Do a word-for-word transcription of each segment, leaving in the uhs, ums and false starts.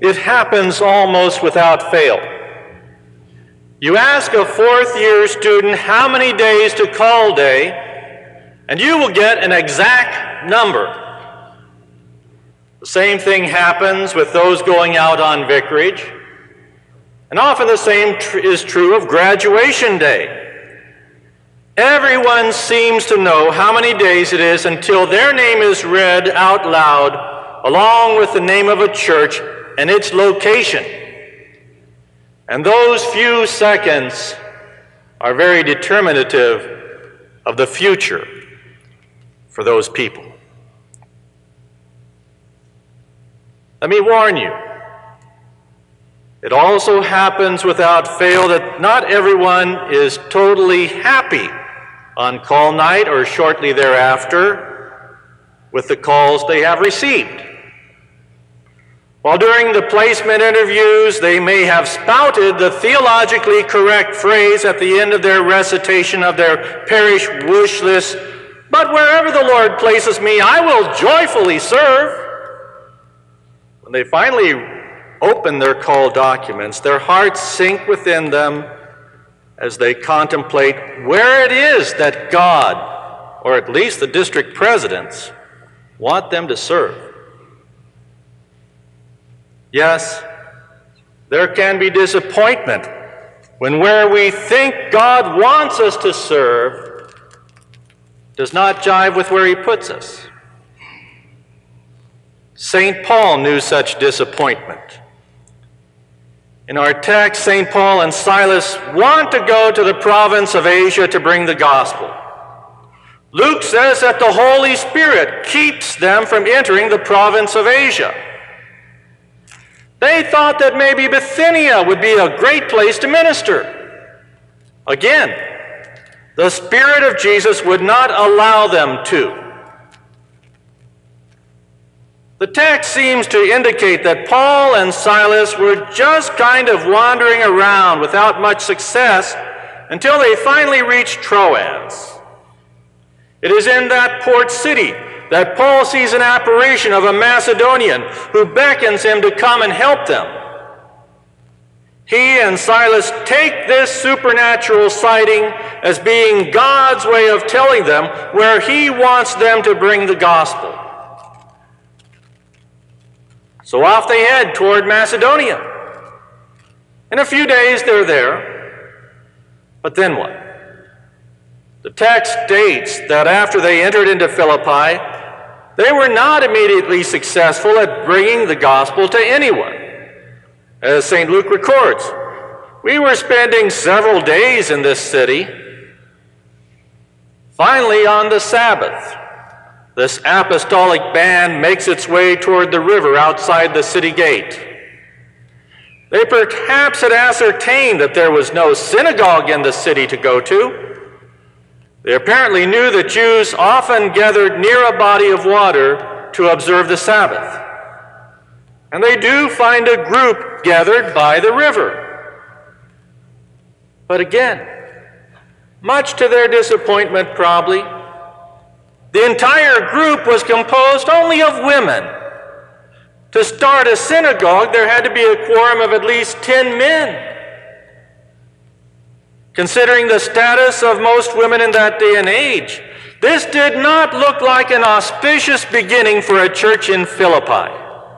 It happens almost without fail. You ask a fourth-year student how many days to call day, and you will get an exact number. The same thing happens with those going out on vicarage, and often the same tr- is true of graduation day. Everyone seems to know how many days it is until their name is read out loud along with the name of a church and its location. And those few seconds are very determinative of the future for those people. Let me warn you, it also happens without fail that not everyone is totally happy on call night or shortly thereafter with the calls they have received. While during the placement interviews they may have spouted the theologically correct phrase at the end of their recitation of their parish wish list, "But wherever the Lord places me, I will joyfully serve." When they finally open their call documents, their hearts sink within them as they contemplate where it is that God, or at least the district presidents, want them to serve. Yes, there can be disappointment when where we think God wants us to serve does not jive with where He puts us. Saint Paul knew such disappointment. In our text, Saint Paul and Silas want to go to the province of Asia to bring the gospel. Luke says that the Holy Spirit keeps them from entering the province of Asia. They thought that maybe Bithynia would be a great place to minister. Again, the Spirit of Jesus would not allow them to. The text seems to indicate that Paul and Silas were just kind of wandering around without much success until they finally reached Troas. It is in that port city that Paul sees an apparition of a Macedonian who beckons him to come and help them. He and Silas take this supernatural sighting as being God's way of telling them where He wants them to bring the gospel. So off they head toward Macedonia. In a few days they're there. But then what? The text states that after they entered into Philippi, they were not immediately successful at bringing the gospel to anyone. As Saint Luke records, we were spending several days in this city. Finally, on the Sabbath, this apostolic band makes its way toward the river outside the city gate. They perhaps had ascertained that there was no synagogue in the city to go to. They apparently knew that Jews often gathered near a body of water to observe the Sabbath. And they do find a group gathered by the river. But again, much to their disappointment probably, the entire group was composed only of women. To start a synagogue, there had to be a quorum of at least ten men. Considering the status of most women in that day and age, this did not look like an auspicious beginning for a church in Philippi.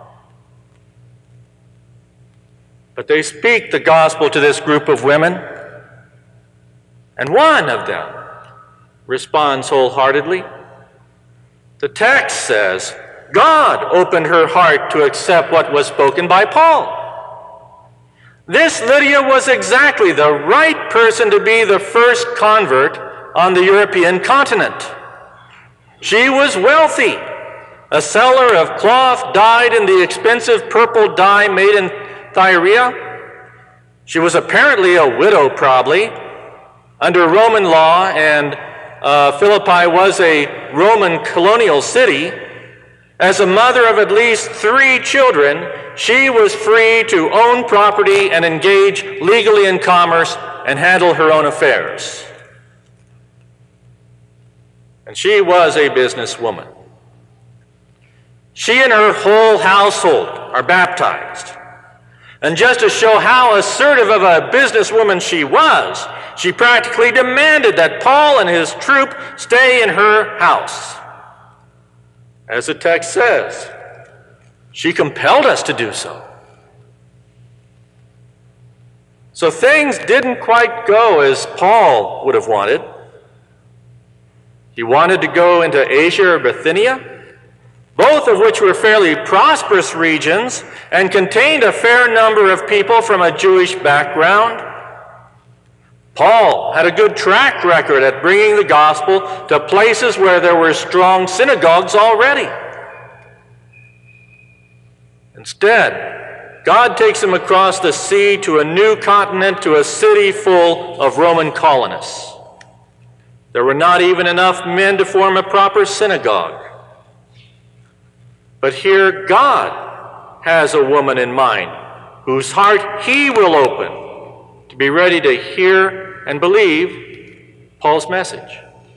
But they speak the gospel to this group of women, and one of them responds wholeheartedly. The text says, God opened her heart to accept what was spoken by Paul. This Lydia was exactly the right person to be the first convert on the European continent. She was wealthy, a seller of cloth dyed in the expensive purple dye made in Thyatira. She was apparently a widow, probably. Under Roman law, and uh, Philippi was a Roman colonial city, as a mother of at least three children, she was free to own property and engage legally in commerce and handle her own affairs. And she was a businesswoman. She and her whole household are baptized. And just to show how assertive of a businesswoman she was, she practically demanded that Paul and his troop stay in her house. As the text says, she compelled us to do so. So things didn't quite go as Paul would have wanted. He wanted to go into Asia or Bithynia, both of which were fairly prosperous regions and contained a fair number of people from a Jewish background. Paul had a good track record at bringing the gospel to places where there were strong synagogues already. Instead, God takes him across the sea to a new continent, to a city full of Roman colonists. There were not even enough men to form a proper synagogue. But here God has a woman in mind whose heart he will open to be ready to hear and believe Paul's message.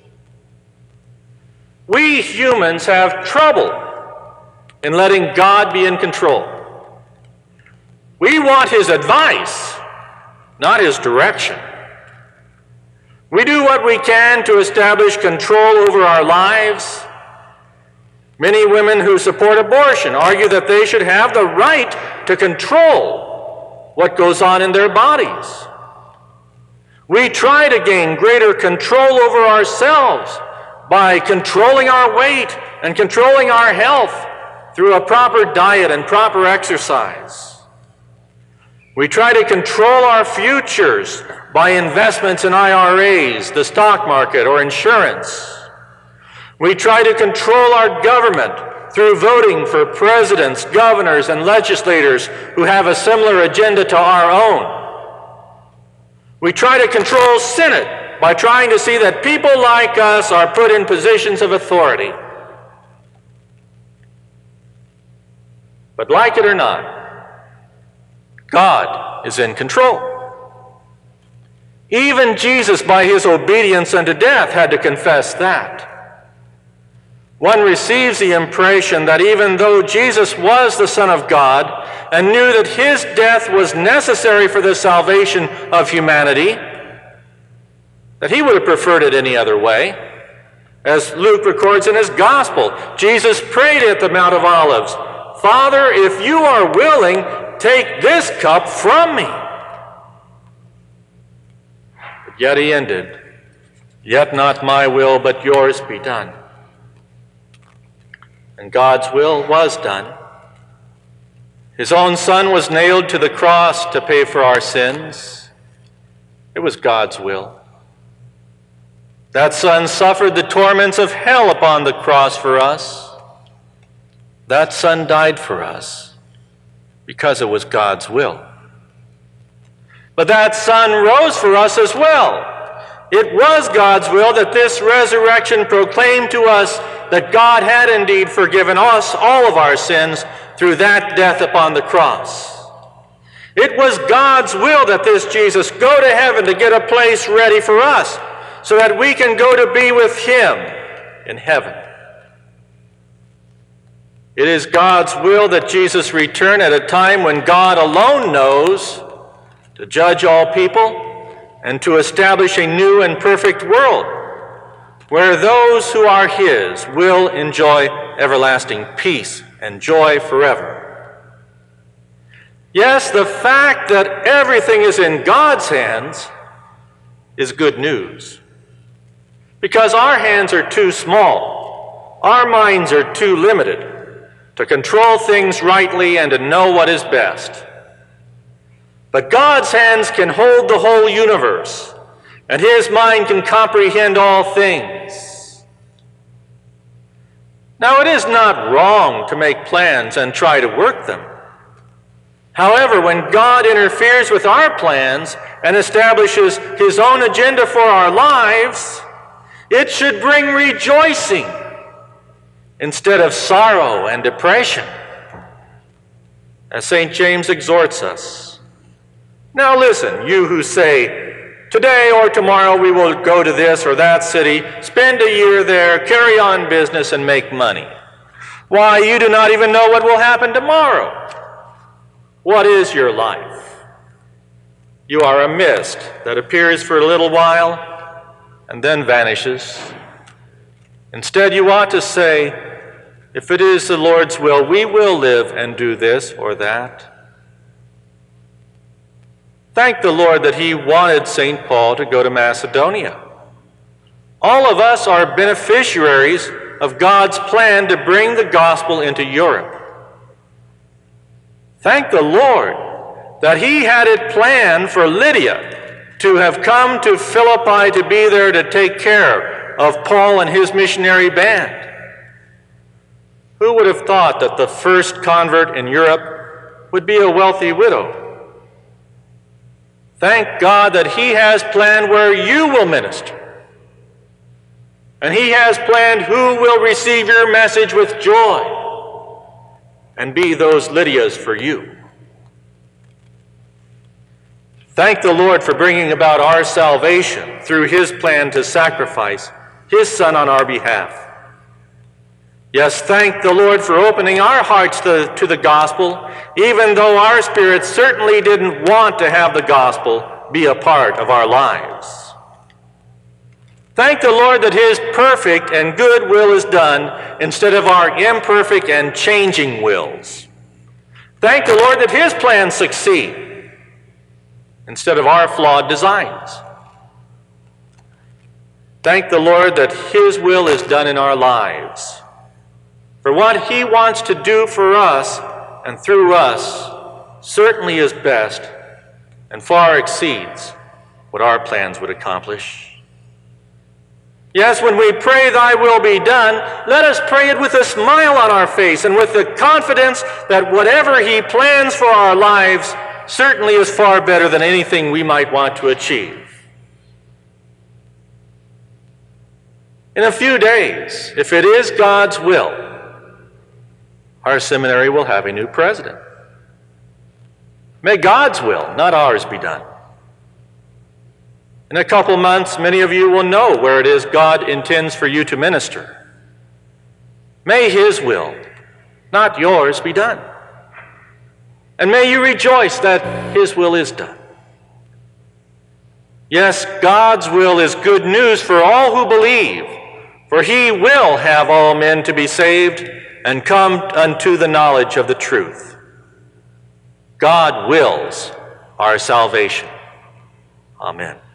We humans have trouble in letting God be in control. We want his advice, not his direction. We do what we can to establish control over our lives. Many women who support abortion argue that they should have the right to control what goes on in their bodies. We try to gain greater control over ourselves by controlling our weight and controlling our health through a proper diet and proper exercise. We try to control our futures by investments in I R As, the stock market, or insurance. We try to control our government through voting for presidents, governors, and legislators who have a similar agenda to our own. We try to control Senate by trying to see that people like us are put in positions of authority. But like it or not, God is in control. Even Jesus, by his obedience unto death, had to confess that. One receives the impression that even though Jesus was the Son of God and knew that his death was necessary for the salvation of humanity, that he would have preferred it any other way. As Luke records in his gospel, Jesus prayed at the Mount of Olives, "Father, if you are willing, take this cup from me." But yet he ended, "Yet not my will, but yours be done." And God's will was done. His own Son was nailed to the cross to pay for our sins. It was God's will. That Son suffered the torments of hell upon the cross for us. That Son died for us because it was God's will. But that Son rose for us as well. It was God's will that this resurrection proclaimed to us that God had indeed forgiven us all of our sins through that death upon the cross. It was God's will that this Jesus go to heaven to get a place ready for us so that we can go to be with him in heaven. It is God's will that Jesus return at a time when God alone knows to judge all people and to establish a new and perfect world where those who are his will enjoy everlasting peace and joy forever. Yes, the fact that everything is in God's hands is good news, because our hands are too small, our minds are too limited to control things rightly and to know what is best. But God's hands can hold the whole universe, and his mind can comprehend all things. Now, it is not wrong to make plans and try to work them. However, when God interferes with our plans and establishes his own agenda for our lives, it should bring rejoicing instead of sorrow and depression. As Saint James exhorts us, "Now listen, you who say, 'Today or tomorrow we will go to this or that city, spend a year there, carry on business, and make money.' Why, you do not even know what will happen tomorrow. What is your life? You are a mist that appears for a little while and then vanishes. Instead, you ought to say, if it is the Lord's will, we will live and do this or that. Thank the Lord that he wanted Saint Paul to go to Macedonia. All of us are beneficiaries of God's plan to bring the gospel into Europe. Thank the Lord that he had it planned for Lydia to have come to Philippi to be there to take care of Paul and his missionary band. Who would have thought that the first convert in Europe would be a wealthy widow? Thank God that he has planned where you will minister. And he has planned who will receive your message with joy and be those Lydias for you. Thank the Lord for bringing about our salvation through his plan to sacrifice his Son on our behalf. Yes, thank the Lord for opening our hearts to, to the gospel, even though our spirits certainly didn't want to have the gospel be a part of our lives. Thank the Lord that his perfect and good will is done instead of our imperfect and changing wills. Thank the Lord that his plans succeed instead of our flawed designs. Thank the Lord that his will is done in our lives. For what he wants to do for us and through us certainly is best and far exceeds what our plans would accomplish. Yes, when we pray, thy will be done, let us pray it with a smile on our face and with the confidence that whatever he plans for our lives certainly is far better than anything we might want to achieve. In a few days, if it is God's will, our seminary will have a new president. May God's will, not ours, be done. In a couple months, many of you will know where it is God intends for you to minister. May his will, not yours, be done. And may you rejoice that his will is done. Yes, God's will is good news for all who believe, for he will have all men to be saved and come unto the knowledge of the truth. God wills our salvation. Amen.